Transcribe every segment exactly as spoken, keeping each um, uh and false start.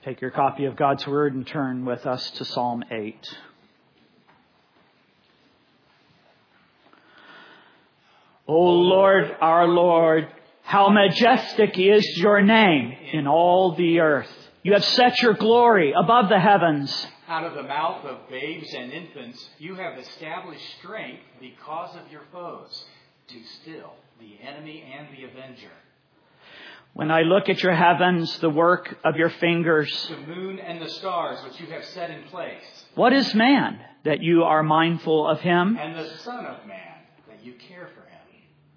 Take your copy of God's Word and turn with us to Psalm eight. O Lord, our Lord, how majestic is your name in all the earth. You have set your glory above the heavens. Out of the mouth of babes and infants, you have established strength because of your foes, to still the enemy and the avenger. When I look at your heavens, the work of your fingers, the moon and the stars which you have set in place. What is man that you are mindful of him? And the Son of Man that you care for him.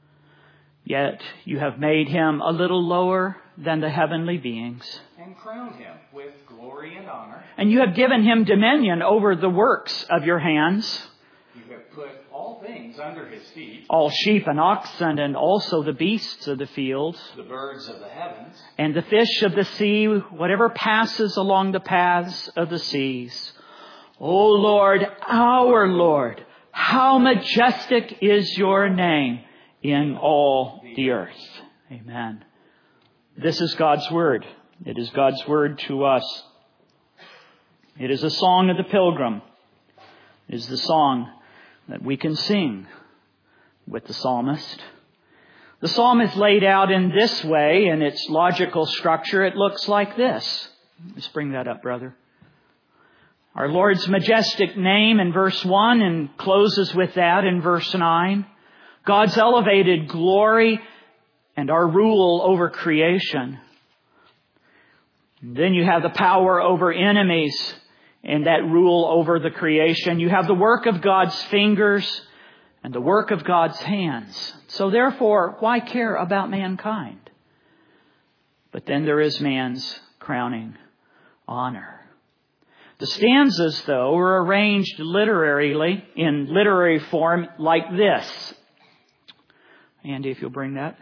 Yet you have made him a little lower than the heavenly beings. And crowned him with glory and honor. And you have given him dominion over the works of your hands. You have put all things under his feet. All sheep and oxen and also the beasts of the field. The birds of the heavens. And the fish of the sea, whatever passes along the paths of the seas. O Lord, our Lord, how majestic is your name in all the earth. Amen. This is God's Word. It is God's Word to us. It is a song of the pilgrim. It is the song that we can sing with the psalmist. The psalm is laid out in this way in its logical structure. It looks like this. Let's bring that up, brother. Our Lord's majestic name in verse one and closes with that in verse nine. God's elevated glory and our rule over creation. And then you have the power over enemies and that rule over the creation. You have the work of God's fingers and the work of God's hands. So therefore, why care about mankind? But then there is man's crowning honor. The stanzas, though, are arranged literarily, in literary form like this. Andy, if you'll bring that.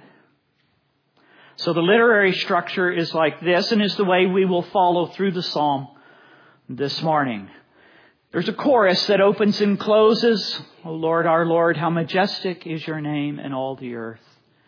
So the literary structure is like this, and is the way we will follow through the psalm this morning. There's a chorus that opens and closes. O Lord, our Lord, how majestic is your name in all the earth.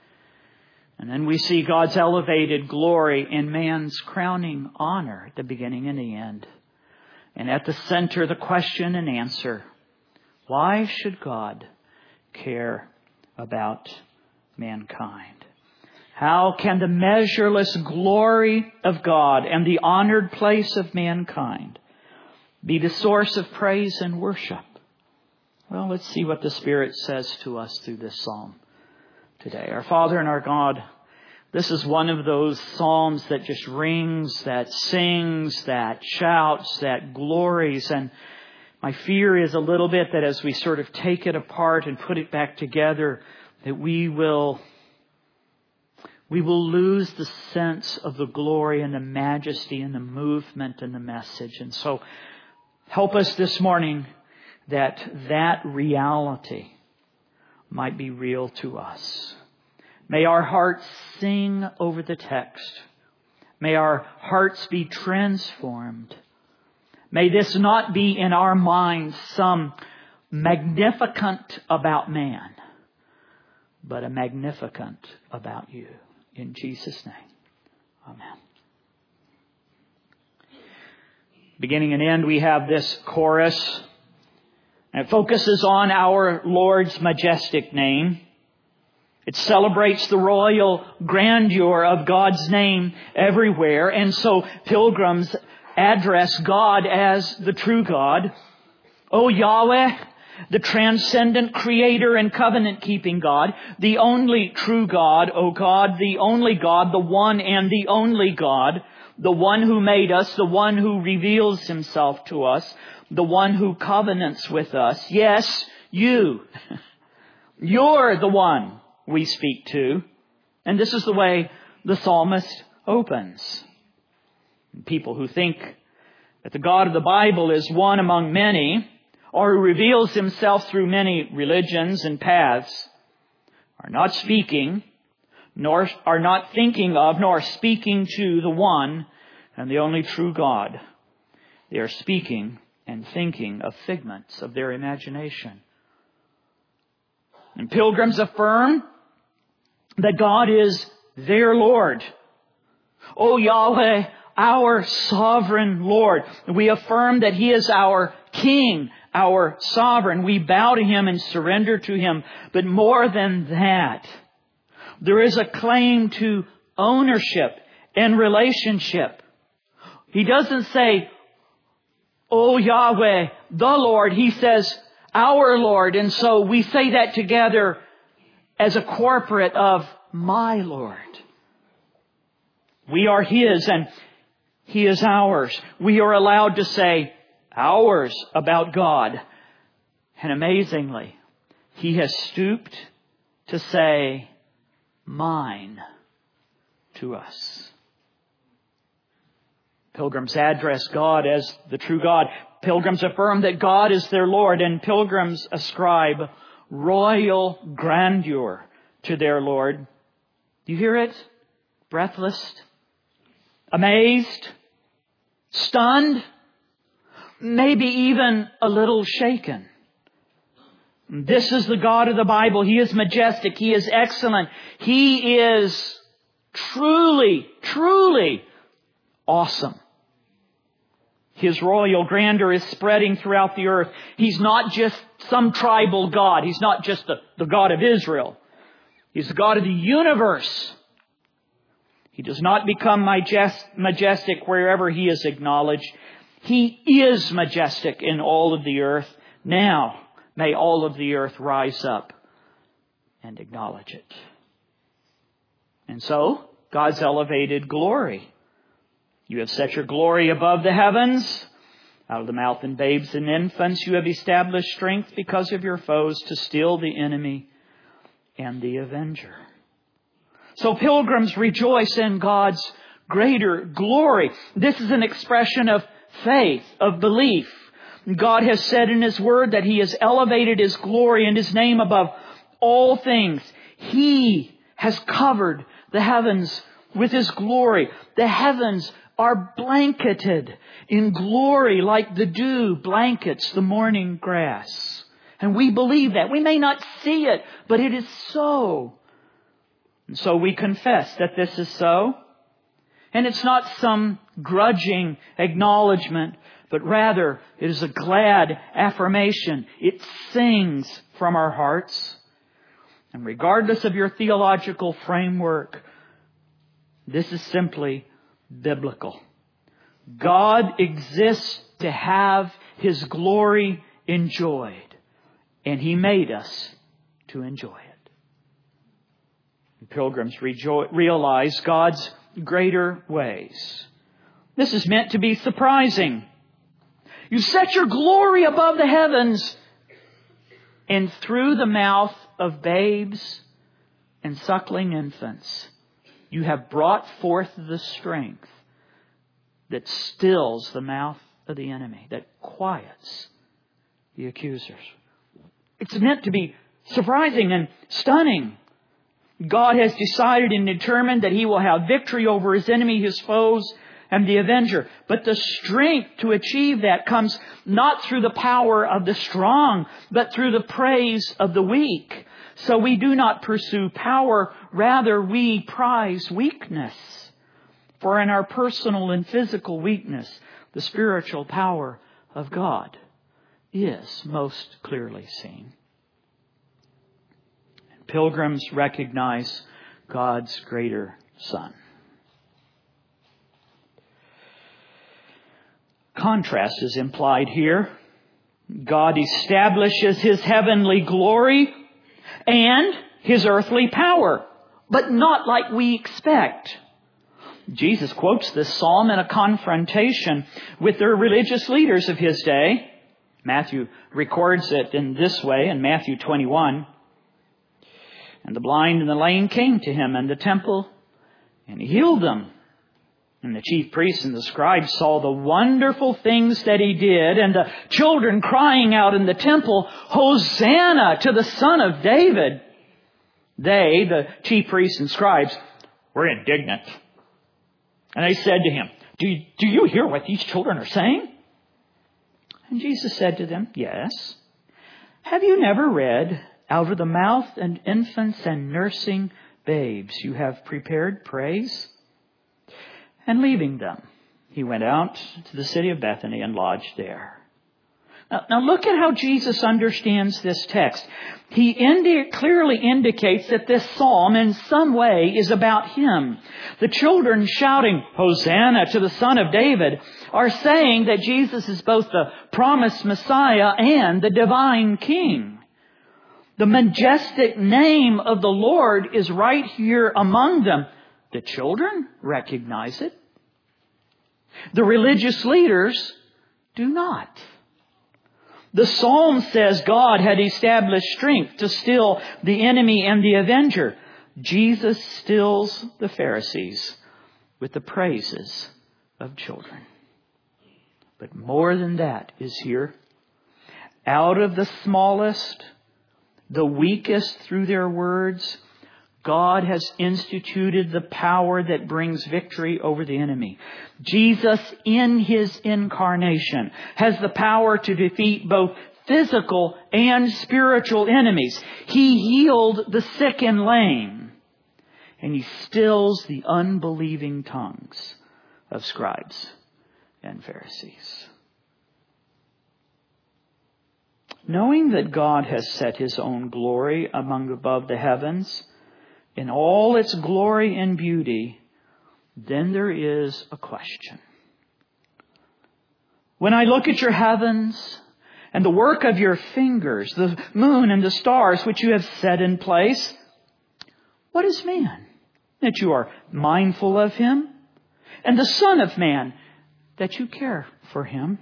And then we see God's elevated glory and man's crowning honor at the beginning and the end. And at the center, the question and answer. Why should God care about mankind? How can the measureless glory of God and the honored place of mankind be the source of praise and worship? Well, let's see what the Spirit says to us through this psalm today. Our Father and our God, this is one of those psalms that just rings, that sings, that shouts, that glories. And my fear is a little bit that as we sort of take it apart and put it back together, that we will we will lose the sense of the glory and the majesty and the movement and the message. And so help us this morning that that reality might be real to us. May our hearts sing over the text. May our hearts be transformed. May this not be in our minds some magnificent about man, but a magnificent about you. In Jesus' name, amen. Beginning and end, we have this chorus. And it focuses on our Lord's majestic name. It celebrates the royal grandeur of God's name everywhere. And so pilgrims address God as the true God. O Yahweh, the transcendent creator and covenant-keeping God, the only true God, O God, the only God, the one and the only God, the one who made us, the one who reveals himself to us, the one who covenants with us. Yes, you. You're the one we speak to. And this is the way the psalmist opens. People who think that the God of the Bible is one among many, or who reveals himself through many religions and paths, are not speaking, nor are not thinking of, nor speaking to the one and the only true God. They are speaking and thinking of figments of their imagination. And pilgrims affirm that God is their Lord. O Yahweh, our sovereign Lord. We affirm that He is our King, our sovereign. We bow to Him and surrender to Him. But more than that, there is a claim to ownership and relationship. He doesn't say, "Oh Yahweh, the Lord." He says, "Our Lord." And so we say that together as a corporate of my Lord. We are His and He is ours. We are allowed to say ours about God. And amazingly, He has stooped to say mine to us. Pilgrims address God as the true God. Pilgrims affirm that God is their Lord, and pilgrims ascribe royal grandeur to their Lord. Do you hear it? Breathless, amazed, stunned, maybe even a little shaken. This is the God of the Bible. He is majestic. He is excellent. He is truly, truly awesome. His royal grandeur is spreading throughout the earth. He's not just some tribal God. He's not just the, the God of Israel. He's the God of the universe. He does not become majestic wherever He is acknowledged. He is majestic in all of the earth. Now, may all of the earth rise up and acknowledge it. And so, God's elevated glory. You have set your glory above the heavens. Out of the mouth of babes and infants you have established strength because of your foes to still the enemy and the avenger. So pilgrims rejoice in God's greater glory. This is an expression of faith, of belief. God has said in His Word that He has elevated His glory and His name above all things. He has covered the heavens with His glory. The heavens are blanketed in glory like the dew blankets the morning grass. And we believe that. We may not see it, but it is so. And so we confess that this is so. And it's not some grudging acknowledgement, but rather it is a glad affirmation. It sings from our hearts. And regardless of your theological framework, this is simply biblical. God exists to have His glory enjoyed, and He made us to enjoy it. And pilgrims rejo- realize God's greater ways. This is meant to be surprising. You set your glory above the heavens, and through the mouth of babes and suckling infants, you have brought forth the strength that stills the mouth of the enemy, that quiets the accusers. It's meant to be surprising and stunning. God has decided and determined that He will have victory over His enemy, His foes, and the avenger. But the strength to achieve that comes not through the power of the strong, but through the praise of the weak. So we do not pursue power, rather we prize weakness. For in our personal and physical weakness, the spiritual power of God is most clearly seen. And pilgrims recognize God's greater Son. Contrast is implied here. God establishes His heavenly glory and His earthly power, but not like we expect. Jesus quotes this psalm in a confrontation with the religious leaders of His day. Matthew records it in this way in Matthew twenty-one. And the blind and the lame came to Him in the temple, and He healed them. And the chief priests and the scribes saw the wonderful things that He did, and the children crying out in the temple, "Hosanna to the Son of David." They, the chief priests and scribes, were indignant. And they said to Him, do you, do you hear what these children are saying? And Jesus said to them, "Yes. Have you never read, out of the mouth of infants and nursing babes you have prepared praise? And leaving them, he went out to the city of Bethany and lodged there. Now, now look at how Jesus understands this text. He indi- clearly indicates that this psalm in some way is about Him. The children shouting, Hosanna to the Son of David, are saying that Jesus is both the promised Messiah and the divine King. The majestic name of the Lord is right here among them. The children recognize it. The religious leaders do not. The psalm says God had established strength to still the enemy and the avenger. Jesus stills the Pharisees with the praises of children. But more than that is here. Out of the smallest, the weakest through their words, God has instituted the power that brings victory over the enemy. Jesus, in His incarnation, has the power to defeat both physical and spiritual enemies. He healed the sick and lame, and He stills the unbelieving tongues of scribes and Pharisees. Knowing that God has set His own glory among above the heavens, in all its glory and beauty, then there is a question. When I look at your heavens and the work of your fingers, the moon and the stars which you have set in place, what is man that you are mindful of him? And the Son of Man that you care for him?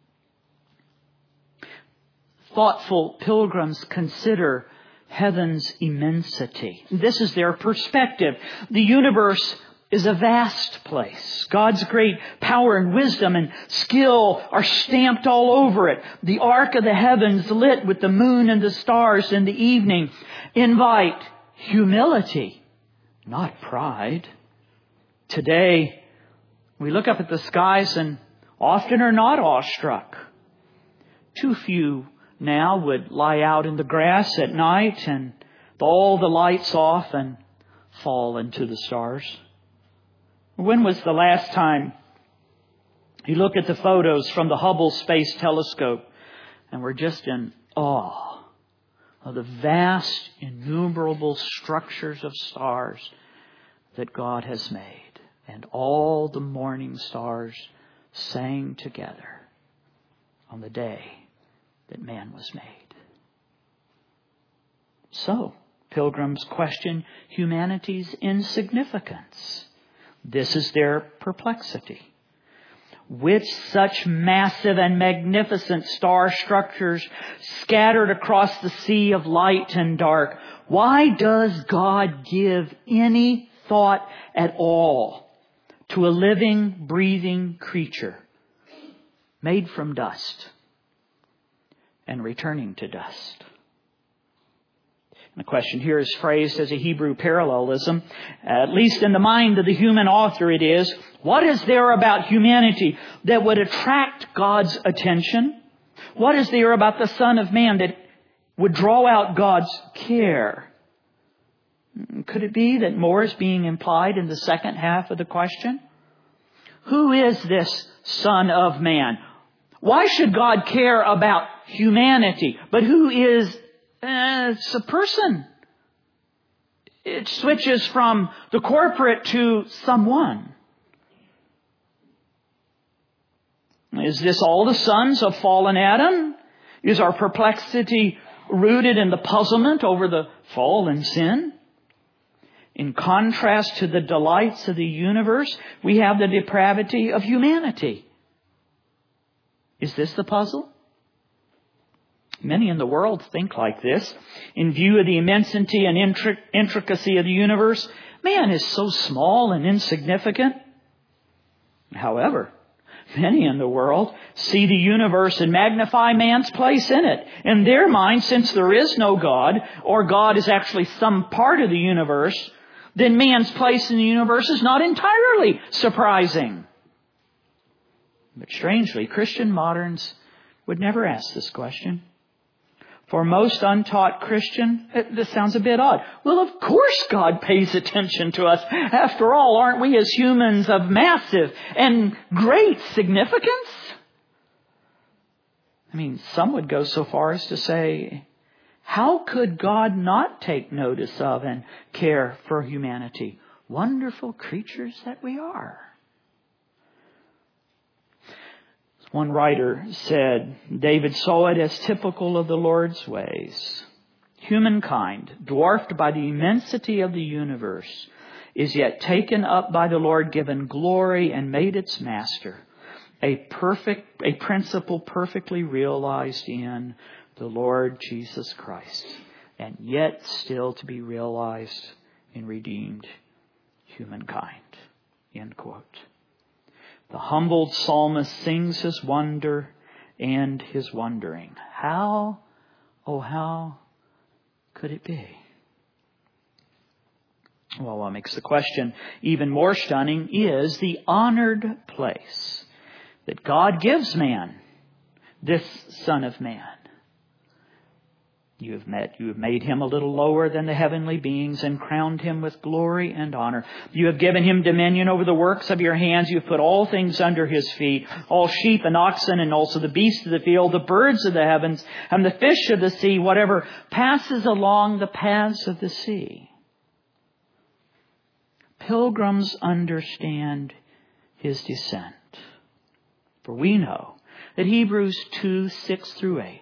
Thoughtful pilgrims consider heaven's immensity. This is their perspective. The universe is a vast place. God's great power and wisdom and skill are stamped all over it. The arc of the heavens, lit with the moon and the stars in the evening, invite humility, not pride. Today, we look up at the skies and often are not awestruck. Too few now would lie out in the grass at night and all the lights off and fall into the stars. When was the last time you looked at the photos from the Hubble Space Telescope and were just in awe of the vast, innumerable structures of stars that God has made, and all the morning stars sang together on the day that man was made? So, pilgrims question humanity's insignificance. This is their perplexity. With such massive and magnificent star structures scattered across the sea of light and dark, why does God give any thought at all to a living, breathing creature made from dust and returning to dust? And the question here is phrased as a Hebrew parallelism. At least in the mind of the human author it is, what is there about humanity that would attract God's attention? What is there about the Son of Man that would draw out God's care? Could it be that more is being implied in the second half of the question? Who is this Son of Man? Why should God care about humanity? But who is uh, it's a person? It switches from the corporate to someone. Is this all the sons of fallen Adam? Is our perplexity rooted in the puzzlement over the fall and sin? In contrast to the delights of the universe, we have the depravity of humanity. Is this the puzzle? Many in the world think like this. In view of the immensity and intric- intricacy of the universe, man is so small and insignificant. However, many in the world see the universe and magnify man's place in it. In their mind, since there is no God, or God is actually some part of the universe, then man's place in the universe is not entirely surprising. But strangely, Christian moderns would never ask this question. For most untaught Christian, this sounds a bit odd. Well, of course God pays attention to us. After all, aren't we as humans of massive and great significance? I mean, some would go so far as to say, how could God not take notice of and care for humanity? Wonderful creatures that we are. One writer said, David saw it as typical of the Lord's ways. Humankind, dwarfed by the immensity of the universe, is yet taken up by the Lord, given glory, and made its master. A perfect, a principle perfectly realized in the Lord Jesus Christ, and yet still to be realized in redeemed humankind. End quote. The humbled psalmist sings his wonder and his wondering. How, oh how could it be? Well, what makes the question even more stunning is the honored place that God gives man, this Son of Man. You have met, you have made him a little lower than the heavenly beings and crowned him with glory and honor. You have given him dominion over the works of your hands. You have put all things under his feet, all sheep and oxen, and also the beasts of the field, the birds of the heavens, and the fish of the sea, whatever passes along the paths of the sea. Pilgrims understand his descent. For we know that Hebrews two, six through eight,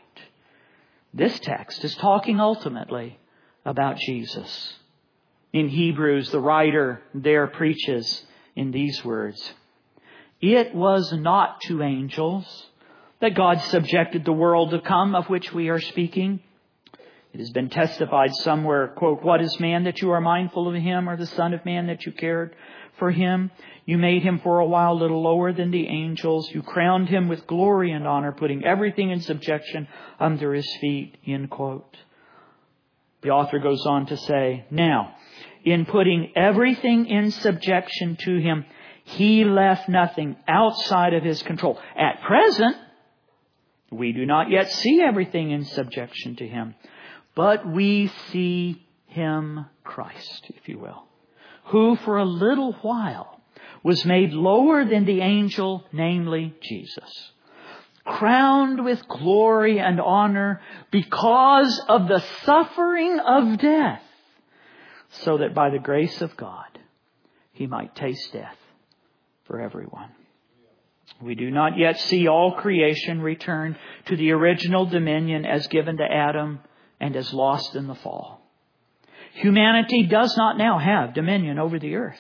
this text is talking ultimately about Jesus. In Hebrews, the writer there preaches in these words, it was not to angels that God subjected the world to come of which we are speaking. It has been testified somewhere, quote, what is man that you are mindful of him, or the Son of Man that you cared for him? You made him for a while a little lower than the angels. You crowned him with glory and honor, putting everything in subjection under his feet, end quote. The author goes on to say, now, in putting everything in subjection to him, he left nothing outside of his control. At present, we do not yet see everything in subjection to him, but we see him, Christ, if you will, who for a little while was made lower than the angel, namely Jesus, crowned with glory and honor because of the suffering of death, so that by the grace of God he might taste death for everyone. We do not yet see all creation return to the original dominion as given to Adam and as lost in the fall. Humanity does not now have dominion over the earth.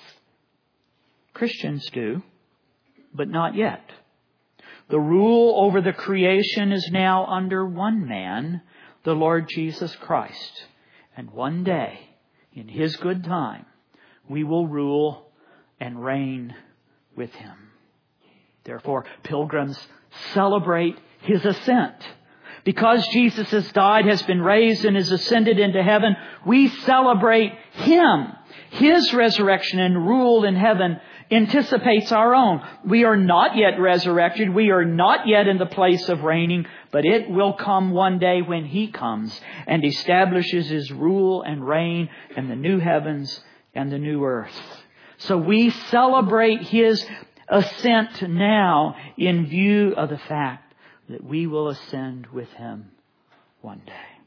Christians do, but not yet. The rule over the creation is now under one man, the Lord Jesus Christ. And one day, in his good time, we will rule and reign with him. Therefore, pilgrims celebrate his ascent. Because Jesus has died, has been raised, and is ascended into heaven, we celebrate him. His resurrection and rule in heaven anticipates our own. We are not yet resurrected. We are not yet in the place of reigning, but it will come one day when he comes and establishes his rule and reign in the new heavens and the new earth. So we celebrate his ascent now in view of the fact that we will ascend with him one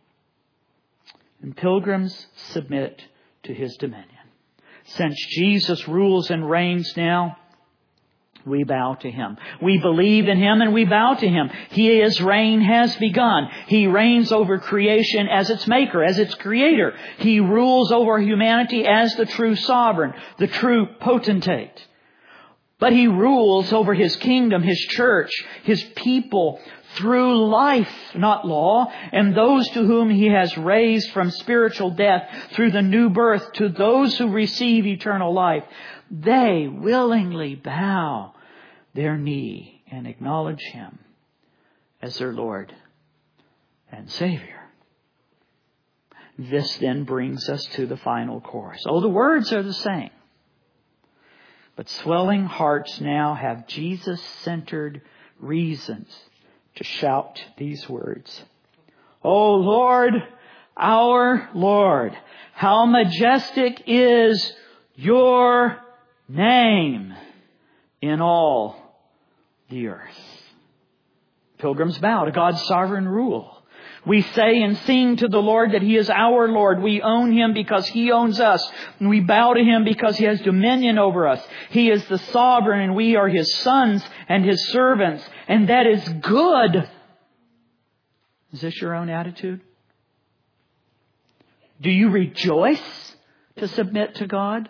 day. And pilgrims submit to his dominion. Since Jesus rules and reigns now, we bow to him. We believe in him and we bow to him. His reign has begun. He reigns over creation as its maker, as its creator. He rules over humanity as the true sovereign, the true potentate. But he rules over his kingdom, his church, his people through life, not law, and those to whom he has raised from spiritual death through the new birth, to those who receive eternal life. They willingly bow their knee and acknowledge him as their Lord and Savior. This then brings us to the final chorus. Oh, the words are the same. But swelling hearts now have Jesus-centered reasons to shout these words. O Lord, our Lord, how majestic is your name in all the earth. Pilgrims bow to God's sovereign rule. We say and sing to the Lord that He is our Lord. We own Him because He owns us. And we bow to Him because He has dominion over us. He is the sovereign and we are His sons and His servants. And that is good. Is this your own attitude? Do you rejoice to submit to God?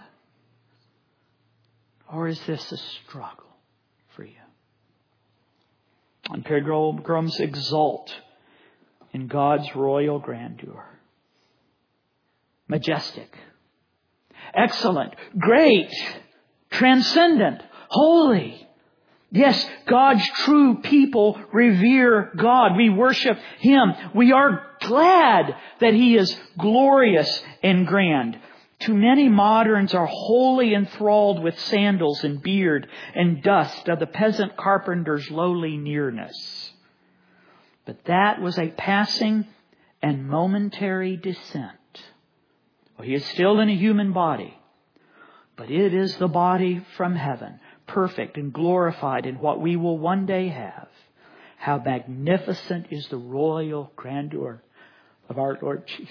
Or is this a struggle for you? And pilgrims exult in God's royal grandeur. Majestic, excellent, great, transcendent, holy. Yes, God's true people revere God. We worship Him. We are glad that He is glorious and grand. Too many moderns are wholly enthralled with sandals and beard and dust of the peasant carpenter's lowly nearness. But that was a passing and momentary descent. Well, He is still in a human body, but it is the body from heaven, perfect and glorified in what we will one day have. How magnificent is the royal grandeur of our Lord Jesus.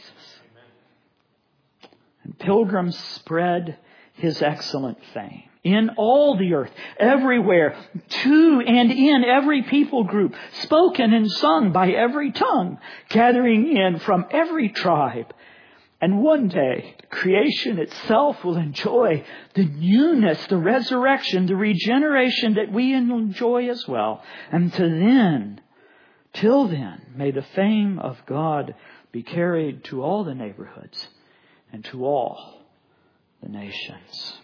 And pilgrims spread His excellent fame in all the earth, everywhere, to and in every people group, spoken and sung by every tongue, gathering in from every tribe. And one day, creation itself will enjoy the newness, the resurrection, the regeneration that we enjoy as well. And to then, till then, may the fame of God be carried to all the neighborhoods and to all the nations.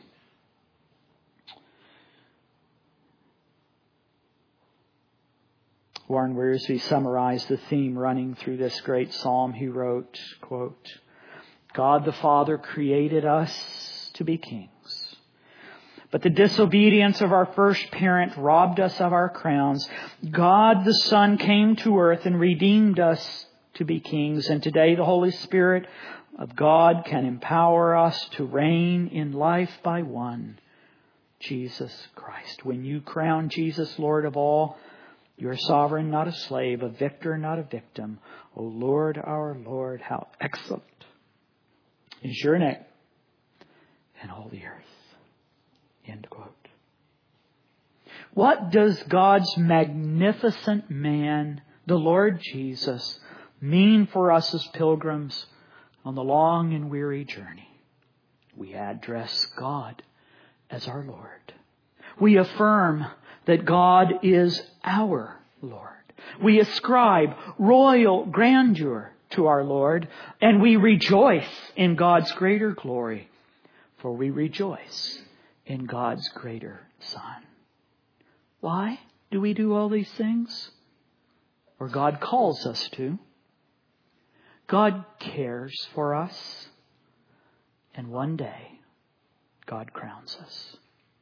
Warren Wiersbe summarized the theme running through this great psalm. He wrote, quote, God the Father created us to be kings, but the disobedience of our first parent robbed us of our crowns. God the Son came to earth and redeemed us to be kings. And today the Holy Spirit of God can empower us to reign in life by one, Jesus Christ. When you crown Jesus Lord of all, you're a sovereign, not a slave, a victor, not a victim. O Lord, our Lord, how excellent is your name in all the earth. End quote. What does God's magnificent man, the Lord Jesus, mean for us as pilgrims on the long and weary journey? We address God as our Lord. We affirm that God is our Lord. We ascribe royal grandeur to our Lord, and we rejoice in God's greater glory, for we rejoice in God's greater Son. Why do we do all these things? Or God calls us to. God cares for us, and one day God crowns us.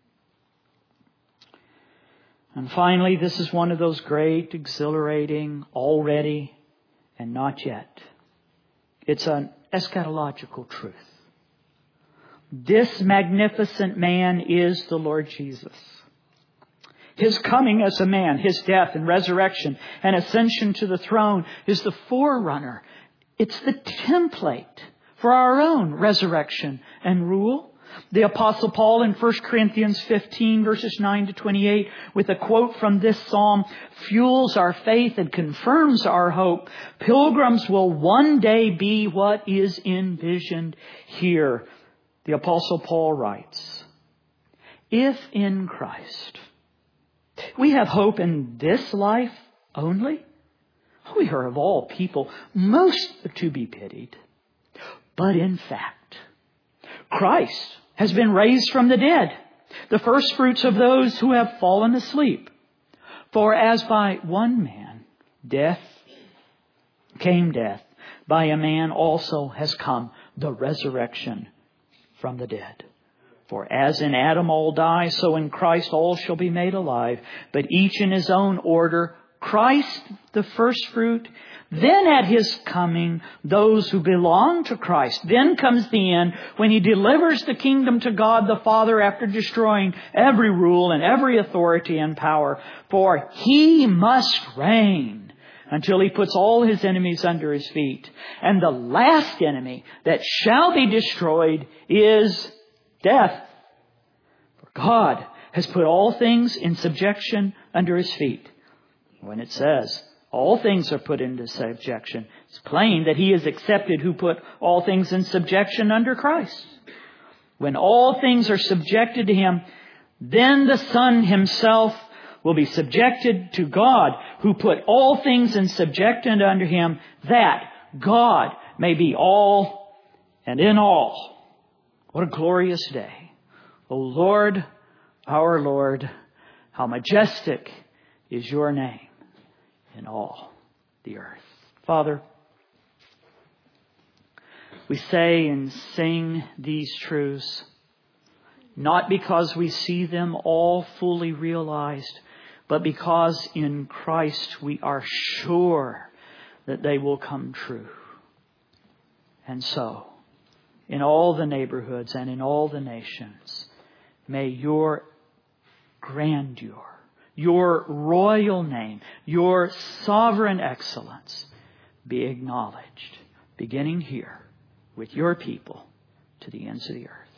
And finally, this is one of those great, exhilarating, already and not yet. It's an eschatological truth. This magnificent man is the Lord Jesus. His coming as a man, His death and resurrection and ascension to the throne is the forerunner. It's the template for our own resurrection and rule. The Apostle Paul in First Corinthians fifteen, verses nine to twenty-eight, with a quote from this psalm, fuels our faith and confirms our hope. Pilgrims will one day be what is envisioned here. The Apostle Paul writes, if in Christ we have hope in this life only, we are of all people most to be pitied. But in fact, Christ has been raised from the dead, the first fruits of those who have fallen asleep. For as by one man death came death, by a man also has come the resurrection from the dead. For as in Adam all die, so in Christ all shall be made alive, but each in his own order. Christ the first fruit, Then at His coming, those who belong to Christ. Then comes the end when He delivers the kingdom to God the Father after destroying every rule and every authority and power. For He must reign until He puts all His enemies under His feet. And the last enemy that shall be destroyed is death. For God has put all things in subjection under His feet. When it says all things are put into subjection, it's plain that He is accepted who put all things in subjection under Christ. When all things are subjected to Him, then the Son Himself will be subjected to God, who put all things in subjection under Him, that God may be all and in all. What a glorious day. O Lord, our Lord, how majestic is Your name in all the earth. Father, we say and sing these truths not because we see them all fully realized, but because in Christ we are sure that they will come true. And so, in all the neighborhoods and in all the nations, may Your grandeur, Your royal name, Your sovereign excellence be acknowledged, beginning here with Your people to the ends of the earth.